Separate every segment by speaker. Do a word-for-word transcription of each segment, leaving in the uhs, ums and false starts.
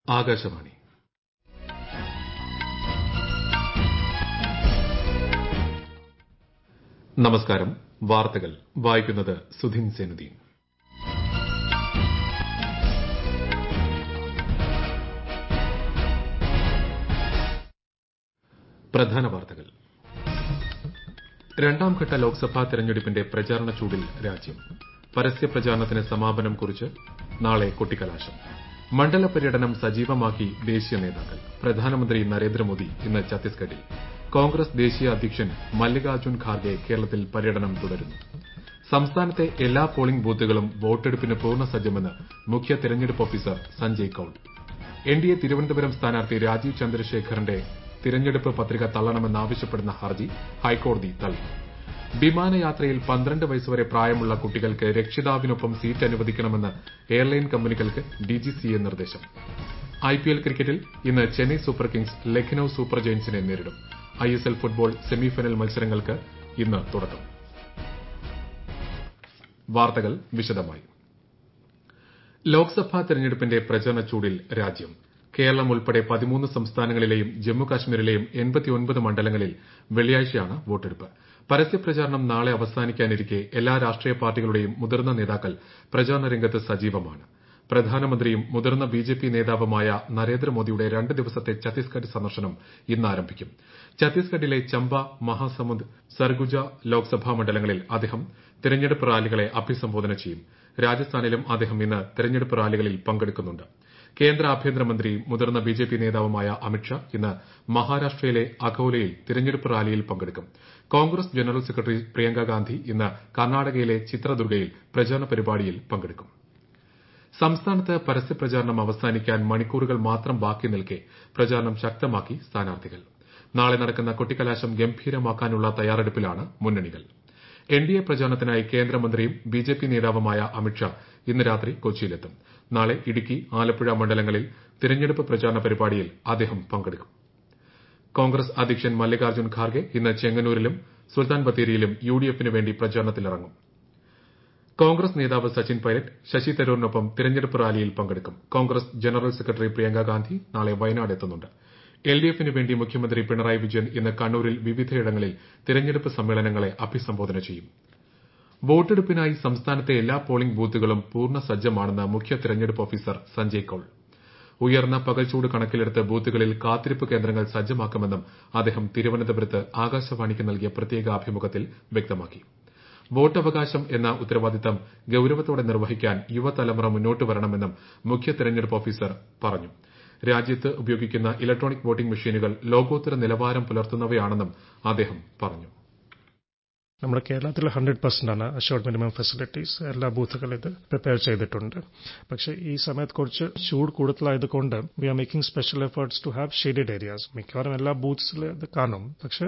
Speaker 1: ആകാശവാണി. നമസ്കാരം. വാർത്തകൾ വായിക്കുന്നത് സുധിൻ സെനുദ്ദീൻ. പ്രധാന വാർത്തകൾ. രണ്ടാംഘട്ട ലോക്സഭാ തെരഞ്ഞെടുപ്പിന്റെ പ്രചാരണ ചൂടിൽ രാജ്യം. പരസ്യ പ്രചാരണത്തിന് സമാപനം കുറിച്ച് നാളെ കൊട്ടിക്കലാശം. മണ്ഡല പര്യടനം സജീവമാക്കി ദേശീയ നേതാക്കൾ. പ്രധാനമന്ത്രി നരേന്ദ്രമോദി ഇന്ന് ഛത്തീസ്ഗഡിൽ. കോൺഗ്രസ് ദേശീയ അധ്യക്ഷൻ മല്ലികാർജ്ജുൻ ഖാർഗെ കേരളത്തിൽ പര്യടനം തുടരുന്നു. സംസ്ഥാനത്തെ എല്ലാ പോളിംഗ് ബൂത്തുകളും വോട്ടെടുപ്പിന് പൂർണ്ണ സജ്ജമെന്ന് മുഖ്യ തെരഞ്ഞെടുപ്പ് ഓഫീസർ സഞ്ജയ് കൌൾ. എൻഡിഎ തിരുവനന്തപുരം സ്ഥാനാർത്ഥി രാജീവ് ചന്ദ്രശേഖറിന്റെ തിരഞ്ഞെടുപ്പ് പത്രിക തള്ളണമെന്നാവശ്യപ്പെടുന്ന ഹർജി ഹൈക്കോടതി തള്ളി. വിമാനയാത്രയിൽ പന്ത്രണ്ട് വയസ്സുവരെ പ്രായമുള്ള കുട്ടികൾക്ക് രക്ഷിതാവിനൊപ്പം സീറ്റ് അനുവദിക്കണമെന്ന് എയർലൈൻ കമ്പനികൾക്ക് ഡിജിസിഎ നിർദ്ദേശം. ഐപിഎൽ ക്രിക്കറ്റിൽ ഇന്ന് Chennai Super Kings Lucknow Super ജയന്റ്സിനെ നേരിടും. ഐഎസ്എൽ ഫുട്ബോൾ സെമിഫൈനൽ മത്സരങ്ങൾക്ക് ഇന്ന് തുടക്കം. വാർത്തകൾ വിശദമായി. ലോക്സഭാ തെരഞ്ഞെടുപ്പിന്റെ പ്രചരണ ചൂടിൽ രാജ്യം. കേരളം ഉൾപ്പെടെ പതിമൂന്ന് സംസ്ഥാനങ്ങളിലെയും ജമ്മുകാശ്മീരിലെയും എൺപത്തിയൊൻപത് മണ്ഡലങ്ങളിൽ വെള്ളിയാഴ്ചയാണ് വോട്ടെടുപ്പ്. പരസ്യപ്രചാരണം നാളെ അവസാനിക്കാനിരിക്കെ എല്ലാ രാഷ്ട്രീയ പാർട്ടികളുടെയും മുതിർന്ന നേതാക്കൾ പ്രചാരണ രംഗത്ത് സജീവമാണ്. പ്രധാനമന്ത്രിയും മുതിർന്ന ബിജെപി നേതാവുമായ നരേന്ദ്രമോദിയുടെ രണ്ട് ദിവസത്തെ ഛത്തീസ്ഗഡ് സന്ദർശനം ഇന്ന് ആരംഭിക്കും. ഛത്തീസ്ഗഡിലെ ചമ്പ, മഹാസമുന്ദ്, സർഗുജ ലോക്സഭാ മണ്ഡലങ്ങളിൽ അദ്ദേഹം തെരഞ്ഞെടുപ്പ് റാലികളെ അഭിസംബോധന ചെയ്യും. രാജസ്ഥാനിലും അദ്ദേഹം ഇന്ന് തെരഞ്ഞെടുപ്പ് റാലികളിൽ പങ്കെടുക്കുന്നുണ്ട്. കേന്ദ്ര ആഭ്യന്തരമന്ത്രിയും മുതിർന്ന ബിജെപി നേതാവുമായ അമിത്ഷാ ഇന്ന് മഹാരാഷ്ട്രയിലെ അകോലയിൽ തിരഞ്ഞെടുപ്പ് റാലിയിൽ പങ്കെടുക്കും. കോൺഗ്രസ് ജനറൽ സെക്രട്ടറി പ്രിയങ്ക ഗാന്ധി ഇന്ന് കർണാടകയിലെ ചിത്രദുർഗയിൽ പ്രചാരണ പരിപാടിയിൽ പങ്കെടുക്കും. സംസ്ഥാനത്ത് പരസ്യപ്രചാരണം അവസാനിക്കാൻ മണിക്കൂറുകൾ മാത്രം ബാക്കി നിൽക്കെ പ്രചാരണം ശക്തമാക്കി സ്ഥാനാർത്ഥികൾ. നാളെ നടക്കുന്ന കൊട്ടിക്കലാശം ഗംഭീരമാക്കാനുള്ള തയ്യാറെടുപ്പിലാണ് മുന്നണികൾ. എൻഡിഎ പ്രചാരണത്തിനായി കേന്ദ്രമന്ത്രിയും ബിജെപി നേതാവുമായ അമിത്ഷാ ഇന്ന് രാത്രി കൊച്ചിയിലെത്തും. നാളെ ഇടുക്കി, ആലപ്പുഴ മണ്ഡലങ്ങളിൽ തിരഞ്ഞെടുപ്പ് പ്രചാരണ പരിപാടിയിൽ അദ്ദേഹം പങ്കെടുക്കും. കോൺഗ്രസ് അധ്യക്ഷൻ മല്ലികാർജ്ജുൻ ഖാർഗെ ഇന്ന് ചെങ്ങന്നൂരിലും സുൽത്താൻ ബത്തേരിയിലും യുഡിഎഫിന് വേണ്ടി പ്രചാരണത്തിനിറങ്ങും. കോൺഗ്രസ് നേതാവ് സച്ചിൻ പൈലറ്റ് ശശി തരൂരിനൊപ്പം തിരഞ്ഞെടുപ്പ് റാലിയിൽ പങ്കെടുക്കും. കോൺഗ്രസ് ജനറൽ സെക്രട്ടറി പ്രിയങ്ക ഗാന്ധി നാളെ വയനാട് എത്തുന്നുണ്ട്. എൽഡിഎഫിന് വേണ്ടി മുഖ്യമന്ത്രി പിണറായി വിജയൻ ഇന്ന് കണ്ണൂരിൽ വിവിധയിടങ്ങളിൽ തിരഞ്ഞെടുപ്പ് സമ്മേളനങ്ങളെ അഭിസംബോധന ചെയ്യും. വോട്ടെടുപ്പിനായി സംസ്ഥാനത്തെ എല്ലാ പോളിംഗ് ബൂത്തുകളും പൂർണ്ണ സജ്ജമാണെന്ന് മുഖ്യ തെരഞ്ഞെടുപ്പ് ഓഫീസർ സഞ്ജയ് കൌൾ. ഉയർന്ന പകൽച്ചൂട് കണക്കിലെടുത്ത് ബൂത്തുകളിൽ കാത്തിരിപ്പ് കേന്ദ്രങ്ങൾ സജ്ജമാക്കുമെന്നും അദ്ദേഹം തിരുവനന്തപുരത്ത് ആകാശവാണിക്ക് നൽകിയ പ്രത്യേക അഭിമുഖത്തിൽ വ്യക്തമാക്കി. വോട്ടവകാശം എന്ന ഉത്തരവാദിത്തം ഗൌരവത്തോടെ നിർവഹിക്കാൻ യുവതലമുറ മുന്നോട്ട് വരണമെന്നും മുഖ്യ തെരഞ്ഞെടുപ്പ് ഓഫീസർ പറഞ്ഞു. രാജ്യത്ത് ഉപയോഗിക്കുന്ന ഇലക്ട്രോണിക് വോട്ടിംഗ് മെഷീനുകൾ ലോകോത്തര നിലവാരം പുലർത്തുന്നവയാണെന്നും അദ്ദേഹം പറഞ്ഞു.
Speaker 2: നമ്മുടെ കേരളത്തിൽ ഹൺഡ്രഡ് പെർസെന്റ് ആണ് അഷ്വർഡ് മിനിമം ഫെസിലിറ്റീസ് എല്ലാ ബൂത്തുകളും ഇത് പ്രിപ്പയർ ചെയ്തിട്ടുണ്ട്. പക്ഷേ ഈ സമയത്ത് കുറച്ച് ചൂട് കൂടുതലായതുകൊണ്ട് we are making special efforts to have shaded areas. മിക്കവാറും എല്ലാ ബൂത്ത്സിൽ ഇത് കാണും. പക്ഷേ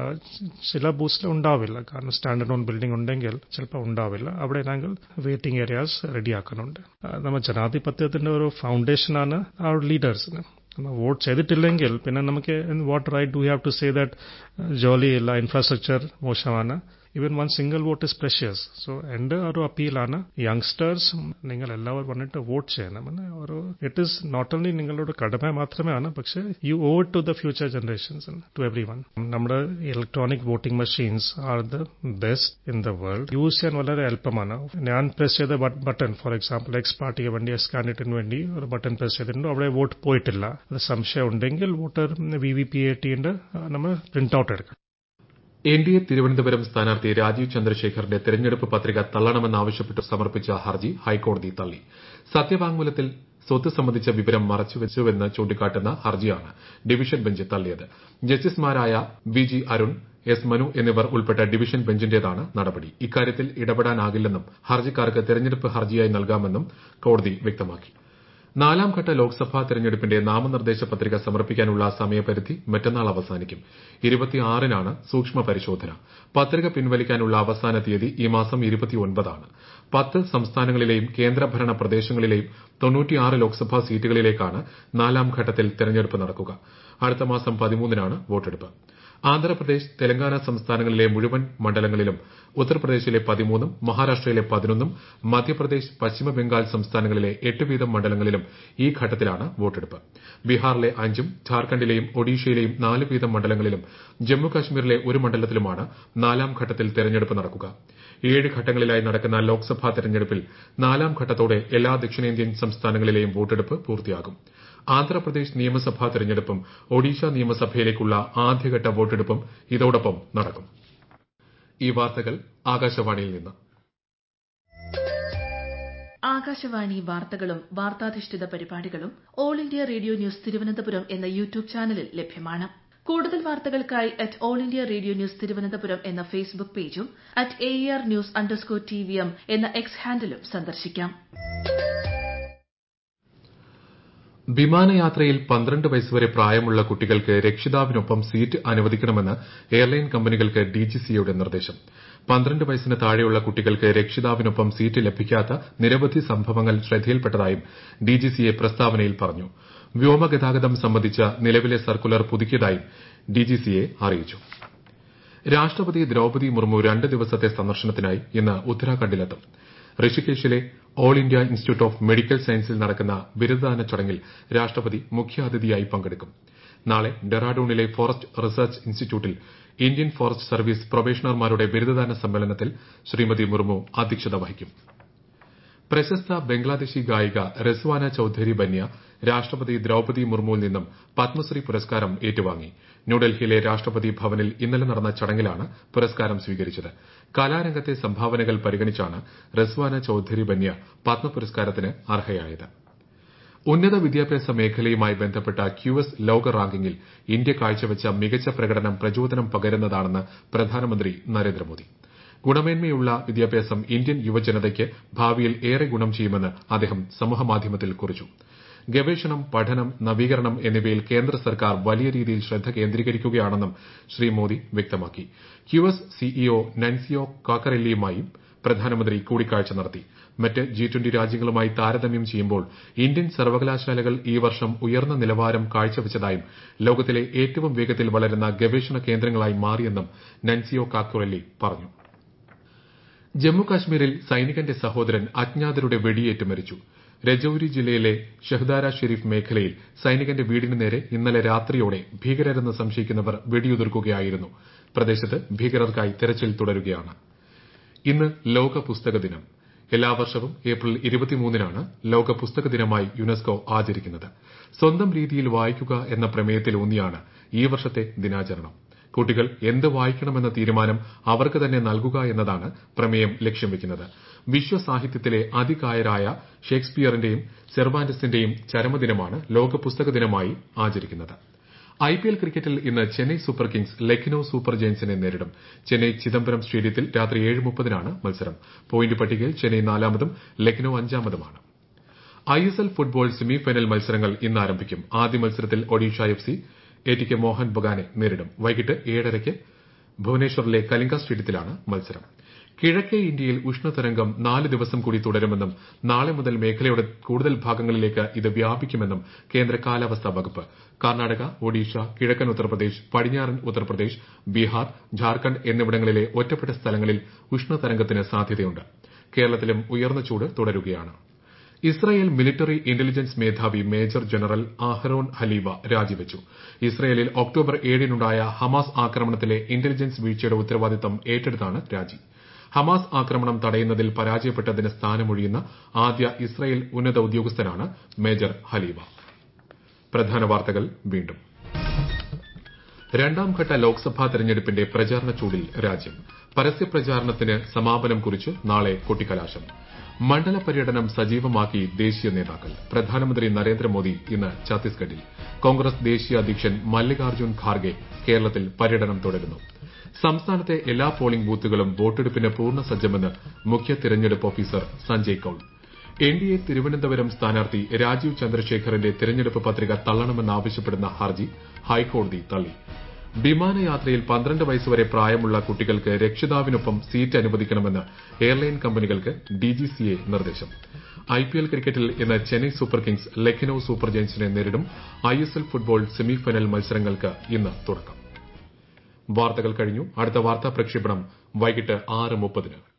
Speaker 2: ചില ബൂത്ത്സിൽ ഉണ്ടാവില്ല. കാരണം സ്റ്റാൻഡേർഡ് ഓൺ ബിൽഡിംഗ് ഉണ്ടെങ്കിൽ ചിലപ്പോൾ ഉണ്ടാവില്ല. അവിടെ ആണെങ്കിൽ വെയിറ്റിംഗ് ഏരിയാസ് റെഡിയാക്കുന്നുണ്ട്. നമ്മൾ ജനാധിപത്യത്തിന്റെ ഒരു ഫൗണ്ടേഷനാണ് അവർ ലീഡേഴ്സിന്. വോട്ട് ചെയ്തിട്ടില്ലെങ്കിൽ പിന്നെ നമുക്ക് what right do you have to say that ജോലിയില്ല, ഇൻഫ്രാസ്ട്രക്ചർ മോശമാണ്. Even one single vote is precious. So എന്റെ ഒരു അപ്പീലാണ് യങ്സ്റ്റേഴ്സ്, നിങ്ങൾ എല്ലാവരും വന്നിട്ട് വോട്ട് ചെയ്യണം. ഒരു ഇറ്റ് ഈസ് നോട്ട് ഓൺലി നിങ്ങളുടെ കടമ മാത്രമാണ്, പക്ഷേ you owe it to the future generations, to everyone. നമ്മുടെ electronic voting machines are the best in the world. Use ചെയ്യാൻ വളരെ എളുപ്പമാണ്. ഞാൻ പ്രസ് ചെയ്ത ബട്ടൺ, ഫോർ എക്സാമ്പിൾ എക്സ് പാർട്ടിക്ക് വേണ്ടി, എക്സ് കാൻഡിഡേറ്റിന് വേണ്ടി ഒരു ബട്ടൺ പ്രസ് ചെയ്തിട്ടുണ്ട്, അവിടെ വോട്ട് പോയിട്ടില്ല. അത് സംശയം ഉണ്ടെങ്കിൽ voter V V P A ടിന്റെ നമ്മൾ പ്രിന്റ് ഔട്ട് എടുക്കണം.
Speaker 1: എൻഡിഎ തിരുവനന്തപുരം സ്ഥാനാർത്ഥി രാജീവ് ചന്ദ്രശേഖറിന്റെ തെരഞ്ഞെടുപ്പ് പത്രിക തള്ളണമെന്നാവശ്യപ്പെട്ട് സമർപ്പിച്ച ഹർജി ഹൈക്കോടതി തള്ളി. സത്യവാങ്മൂലത്തിൽ സ്വത്ത് സംബന്ധിച്ച വിവരം മറച്ചുവെച്ചുവെന്ന് ചൂണ്ടിക്കാട്ടുന്ന ഹർജിയാണ് ഡിവിഷൻ ബെഞ്ച് തള്ളിയത്. ജസ്റ്റിസുമാരായ V G Arun, S Manu എന്നിവർ ഉൾപ്പെട്ട ഡിവിഷൻ ബെഞ്ചിന്റേതാണ് നടപടി. ഇക്കാര്യത്തിൽ ഇടപെടാനാകില്ലെന്നും ഹർജിക്കാർക്ക് തെരഞ്ഞെടുപ്പ് ഹർജിയായി നൽകാമെന്നും കോടതി വ്യക്തമാക്കി. നാലാംഘട്ട ലോക്സഭാ തെരഞ്ഞെടുപ്പിന്റെ നാമനിർദ്ദേശ പത്രിക സമർപ്പിക്കാനുള്ള സമയപരിധി മറ്റന്നാൾ അവസാനിക്കും. ഇരുപത്തിയാറിനാണ് സൂക്ഷ്മ പരിശോധന. പത്രിക പിൻവലിക്കാനുള്ള അവസാന തീയതി ഈ മാസം ഇരുപത്തിയൊൻപതാണ്. പത്ത് സംസ്ഥാനങ്ങളിലെയും കേന്ദ്രഭരണ പ്രദേശങ്ങളിലെയും തൊണ്ണൂറ്റിയാറ് ലോക്സഭാ സീറ്റുകളിലേക്കാണ് നാലാം ഘട്ടത്തിൽ തെരഞ്ഞെടുപ്പ് നടക്കുക. അടുത്ത മാസം പതിമൂന്നിനാണ് വോട്ടെടുപ്പ്. ആന്ധ്രാപ്രദേശ് തെലങ്കാന സംസ്ഥാനങ്ങളിലെ മുഴുവൻ മണ്ഡലങ്ങളിലും ഉത്തർപ്രദേശിലെ പതിമൂന്നും മഹാരാഷ്ട്രയിലെ പതിനൊന്നും മധ്യപ്രദേശ് പശ്ചിമബംഗാൾ സംസ്ഥാനങ്ങളിലെ എട്ട് വീതം മണ്ഡലങ്ങളിലും ഈ ഘട്ടത്തിലാണ് വോട്ടെടുപ്പ് ബീഹാറിലെ അഞ്ചും ഝാർഖണ്ഡിലെയും ഒഡീഷയിലെയും നാല് വീതം മണ്ഡലങ്ങളിലും ജമ്മുകാശ്മീരിലെ ഒരു മണ്ഡലത്തിലുമാണ് നാലാം ഘട്ടത്തിൽ തെരഞ്ഞെടുപ്പ് നടക്കുക ഏഴ് ഘട്ടങ്ങളിലായി നടക്കുന്ന ലോക്സഭാ തെരഞ്ഞെടുപ്പിൽ നാലാം ഘട്ടത്തോടെ എല്ലാ ദക്ഷിണേന്ത്യൻ സംസ്ഥാനങ്ങളിലെയും വോട്ടെടുപ്പ് പൂർത്തിയാകും ആന്ധ്രാപ്രദേശ് നിയമസഭാ തെരഞ്ഞെടുപ്പും ഒഡീഷ നിയമസഭയിലേക്കുള്ള ആദ്യഘട്ട വോട്ടെടുപ്പും ഇതോടൊപ്പം നടക്കും ഈ വാർത്തകൾ ആകാശവാണിയിൽ നിന്ന്
Speaker 3: ആകാശവാണി വാർത്തകളും വാർത്താധിഷ്ഠിത പരിപാടികളും All India Radio News Thiruvananthapuram എന്ന യൂട്യൂബ് ചാനലിൽ ലഭ്യമാണ് കൂടുതൽ വാർത്തകൾക്കായി at All India Radio News Thiruvananthapuram എന്ന ഫേസ്ബുക്ക് പേജും at A R news underscore T V M എന്ന എക്സ് ഹാൻഡിലും സന്ദർശിക്കാം
Speaker 1: വിമാനയാത്രയിൽ പന്ത്രണ്ട് വയസ്സുവരെ പ്രായമുള്ള കുട്ടികൾക്ക് രക്ഷിതാവിനൊപ്പം സീറ്റ് അനുവദിക്കണമെന്ന് എയർലൈൻ കമ്പനികൾക്ക് ഡിജിസിഎയുടെ നിർദ്ദേശം പന്ത്രണ്ട് വയസ്സിന് താഴെയുള്ള കുട്ടികൾക്ക് രക്ഷിതാവിനൊപ്പം സീറ്റ് ലഭിക്കാത്ത നിരവധി സംഭവങ്ങൾ ശ്രദ്ധയിൽപ്പെട്ടതായും ഡിജിസിഎ പ്രസ്താവനയിൽ പറഞ്ഞു വ്യോമഗതാഗതം സംബന്ധിച്ച നിലവിലെ സർക്കുലർ പുതുക്കിയതായും ഡിജിസിഎ അറിയിച്ചു രാഷ്ട്രപതി ദ്രൌപദി മുർമു രണ്ട് ദിവസത്തെ സന്ദർശനത്തിനായി ഇന്ന് ഉത്തരാഖണ്ഡിലെത്തും ഋഷികേശിലെ All India Institute of Medical സയൻസിൽ നടക്കുന്ന ബിരുദദാന ചടങ്ങിൽ രാഷ്ട്രപതി മുഖ്യാതിഥിയായി പങ്കെടുക്കും നാളെ ഡെറാഡൂണിലെ ഫോറസ്റ്റ് റിസർച്ച് ഇൻസ്റ്റിറ്റ്യൂട്ടിൽ ഇന്ത്യൻ ഫോറസ്റ്റ് സർവീസ് പ്രൊബേഷണർമാരുടെ ബിരുദദാന സമ്മേളനത്തിൽ ശ്രീമതി മുർമു അധ്യക്ഷത വഹിക്കും പ്രശസ്ത ബംഗ്ലാദേശി ഗായിക റെസ്വാന ചൌധരി ബന്യ രാഷ്ട്രപതി ദ്രൌപദി മുർമുവിൽ നിന്നും പത്മശ്രീ പുരസ്കാരം ഏറ്റുവാങ്ങി ന്യൂഡൽഹിയിലെ രാഷ്ട്രപതി ഭവനിൽ ഇന്നലെ നടന്ന ചടങ്ങിലാണ് പുരസ്കാരം സ്വീകരിച്ചത് കലാരംഗത്തെ സംഭാവനകൾ പരിഗണിച്ചാണ് റെസ്വാന ചൌധരി ബന്യ പത്മ പുരസ്കാരത്തിന് അർഹയായത് ഉന്നത വിദ്യാഭ്യാസ മേഖലയുമായി ബന്ധപ്പെട്ട ക്യുഎസ് ലോക റാങ്കിങ്ങിൽ ഇന്ത്യ കാഴ്ചവച്ച മികച്ച പ്രകടനം പ്രചോദനം പകരുന്നതാണെന്ന് പ്രധാനമന്ത്രി നരേന്ദ്രമോദി ഗുണമേന്മയുള്ള വിദ്യാഭ്യാസം ഇന്ത്യൻ യുവജനതയ്ക്ക് ഭാവിയിൽ ഏറെ ഗുണം ചെയ്യുമെന്ന് അദ്ദേഹം സമൂഹമാധ്യമത്തിൽ കുറിച്ചു ഗവേഷണം പഠനം നവീകരണം എന്നിവയിൽ കേന്ദ്ര സർക്കാർ വലിയ രീതിയിൽ ശ്രദ്ധ കേന്ദ്രീകരിക്കുകയാണെന്നും ശ്രീ മോദി വ്യക്തമാക്കി ക്യുഎസ് സിഇഒ നൻസിയോ കാക്കറെല്ലിയുമായും പ്രധാനമന്ത്രി കൂടിക്കാഴ്ച നടത്തി മറ്റ് ജി ട്വന്റി രാജ്യങ്ങളുമായി താരതമ്യം ചെയ്യുമ്പോൾ ഇന്ത്യൻ സർവകലാശാലകൾ ഈ വർഷം ഉയർന്ന നിലവാരം കാഴ്ചവച്ചതായും ലോകത്തിലെ ഏറ്റവും വേഗത്തിൽ വളരുന്ന ഗവേഷണ കേന്ദ്രങ്ങളായി മാറിയെന്നും നൻസിയോ കാക്കറെല്ലി പറഞ്ഞു ജമ്മുകാശ്മീരിൽ സൈനികന്റെ സഹോദരൻ അജ്ഞാതരുടെ വെടിയേറ്റ് മരിച്ചു രജൌരി ജില്ലയിലെ ഷഹ്ദാര ഷെരീഫ് മേഖലയിൽ സൈനികന്റെ വീടിന് നേരെ ഇന്നലെ രാത്രിയോടെ ഭീകരരെന്ന് സംശയിക്കുന്നവർ വെടിയുതിർക്കുകയായിരുന്നു പ്രദേശത്ത് ഭീകരർക്കായി തെരച്ചിൽ തുടരുകയാണ് ഇന്ന് ലോക പുസ്തക ദിനം എല്ലാ വർഷവും ഏപ്രിൽ ഇരുപത്തിമൂന്നിനാണ് ലോക പുസ്തക ദിനമായി യുനെസ്കോ ആചരിക്കുന്നത് സ്വന്തം രീതിയിൽ വായിക്കുക എന്ന പ്രമേയത്തിലൂന്നിയാണ് ഈ വർഷത്തെ ദിനാചരണം കുട്ടികൾ എന്ത് വായിക്കണമെന്ന തീരുമാനം അവർക്ക് തന്നെ നൽകുക എന്നതാണ് പ്രമേയം ലക്ഷ്യം വെക്കുന്നത് വിശ്വസാഹിത്യത്തിലെ അതികായരായ ഷേക്സ്പിയറിന്റെയും സെർവാന്റസിന്റെയും ചരമദിനമാണ് ലോക പുസ്തക ദിനമായി ആചരിക്കുന്നത് ഐപിഎൽ ക്രിക്കറ്റിൽ ഇന്ന് Chennai Super Kings Lucknow Super ജയന്റ്സിനെ നേരിടും ചെന്നൈ ചിദംബരം സ്റ്റേഡിയത്തിൽ രാത്രി ഏഴ് മുപ്പതിനാണ് മത്സരം പോയിന്റ് പട്ടികയിൽ ചെന്നൈ നാലാമതും ലക്നൌ അഞ്ചാമതുമാണ് ഐഎസ്എൽ ഫുട്ബോൾ സെമി ഫൈനൽ മത്സരങ്ങൾ ഇന്ന് ആരംഭിക്കും ആദ്യ മത്സരത്തിൽ Odisha F C A T K Mohan ബഗാനെ നേരിടും വൈകിട്ട് ഏഴരയ്ക്ക് ഭുവനേശ്വറിലെ കലിംഗ സ്റ്റേഡിയത്തിലാണ് മത്സരം കിഴക്കേ ഇന്ത്യയിൽ ഉഷ്ണതരംഗം നാല് ദിവസം കൂടി തുടരുമെന്നും നാളെ മുതൽ മേഖലയുടെ കൂടുതൽ ഭാഗങ്ങളിലേക്ക് ഇത് വ്യാപിക്കുമെന്നും കേന്ദ്ര കാലാവസ്ഥാ വകുപ്പ് കർണാടക ഒഡീഷ കിഴക്കൻ ഉത്തർപ്രദേശ് പടിഞ്ഞാറൻ ഉത്തർപ്രദേശ് ബീഹാർ ഝാർഖണ്ഡ് എന്നിവിടങ്ങളിലെ ഒറ്റപ്പെട്ട സ്ഥലങ്ങളിൽ ഉഷ്ണതരംഗത്തിന് സാധ്യതയുണ്ട് കേരളത്തിലും ഉയർന്ന ചൂട് തുടരുകയാണ് ഇസ്രായേൽ മിലിറ്ററി ഇന്റലിജൻസ് മേധാവി മേജർ ജനറൽ അഹരോൺ ഹലീവ രാജിവച്ചു ഇസ്രായേലിൽ ഒക്ടോബർ ഏഴിനുണ്ടായ ഹമാസ് ആക്രമണത്തിലെ ഇന്റലിജൻസ് വീഴ്ചയുടെ ഉത്തരവാദിത്തം ഏറ്റെടുത്താണ് രാജി ഹമാസ് ആക്രമണം തടയുന്നതിൽ പരാജയപ്പെട്ടതിന് സ്ഥാനമൊഴിയുന്ന ആദ്യ ഇസ്രായേൽ ഉന്നത ഉദ്യോഗസ്ഥനാണ് മേജർ ഹലീവ പ്രധാന വാർത്തകൾ വീണ്ടും രണ്ടാംഘട്ട ലോക്സഭാ തെരഞ്ഞെടുപ്പിന്റെ പ്രചാരണ ചൂടിൽ രാജ്യം പരസ്യപ്രചാരണത്തിന് സമാപനം കുറിച്ച് നാളെ കൊട്ടിക്കലാശം മണ്ഡല പര്യടനം സജീവമാക്കി ദേശീയ നേതാക്കൾ പ്രധാനമന്ത്രി നരേന്ദ്രമോദി ഇന്ന് ഛത്തീസ്ഗഡിൽ കോൺഗ്രസ് ദേശീയ അധ്യക്ഷൻ മല്ലികാർജ്ജുൻ ഖാർഗെ കേരളത്തിൽ പര്യടനം തുടരുന്നു സംസ്ഥാനത്തെ എല്ലാ പോളിംഗ് ബൂത്തുകളും വോട്ടെടുപ്പിന് പൂർണ്ണ സജ്ജമെന്ന് മുഖ്യ തിരഞ്ഞെടുപ്പ് ഓഫീസർ സഞ്ജയ് കൌൾ എൻഡിഎ തിരുവനന്തപുരം സ്ഥാനാർത്ഥി രാജീവ് ചന്ദ്രശേഖറിന്റെ തിരഞ്ഞെടുപ്പ് പത്രിക തള്ളണമെന്നാവശ്യപ്പെടുന്ന ഹർജി ഹൈക്കോടതി തള്ളി വിമാനയാത്രയിൽ പന്ത്രണ്ട് വയസ്സുവരെ പ്രായമുള്ള കുട്ടികൾക്ക് രക്ഷിതാവിനൊപ്പം സീറ്റ് അനുവദിക്കണമെന്ന് എയർലൈൻ കമ്പനികൾക്ക് ഡിജിസിഎ നിർദ്ദേശം ഐപിഎൽ ക്രിക്കറ്റിൽ ഇന്ന് Chennai Super Kings Lucknow Super ജയന്റ്സിനെ നേരിടും ഐഎസ്എൽ ഫുട്ബോൾ സെമി ഫൈനൽ മത്സരങ്ങൾക്ക് ഇന്ന് തുടക്കം വാർത്തകൾ കഴിഞ്ഞു. അടുത്ത വാർത്താ പ്രക്ഷേപണം വൈകിട്ട് ആറ് മുപ്പതിന്.